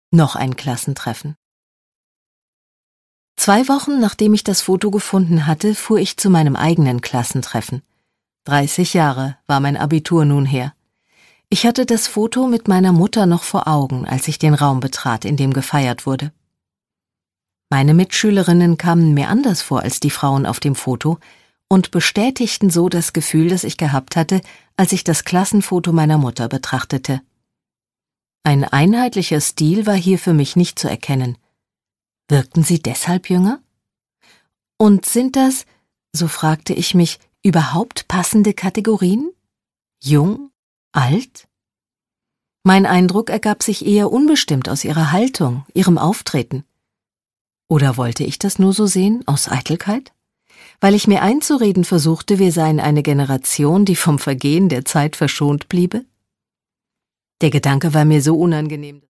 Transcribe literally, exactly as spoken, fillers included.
Noch ein Klassentreffen. Zwei Wochen nachdem ich das Foto gefunden hatte, fuhr ich zu meinem eigenen Klassentreffen. Dreißig Jahre war mein Abitur nun her. Ich hatte das Foto mit meiner Mutter noch vor Augen, als ich den Raum betrat, in dem gefeiert wurde. Meine Mitschülerinnen kamen mir anders vor als die Frauen auf dem Foto und bestätigten so das Gefühl, das ich gehabt hatte, als ich das Klassenfoto meiner Mutter betrachtete. Ein einheitlicher Stil war hier für mich nicht zu erkennen. Wirkten sie deshalb jünger? Und sind das, so fragte ich mich, überhaupt passende Kategorien? Jung? Alt? Mein Eindruck ergab sich eher unbestimmt aus ihrer Haltung, ihrem Auftreten. Oder wollte ich das nur so sehen, aus Eitelkeit? Weil ich mir einzureden versuchte, wir seien eine Generation, die vom Vergehen der Zeit verschont bliebe? Der Gedanke war mir so unangenehm.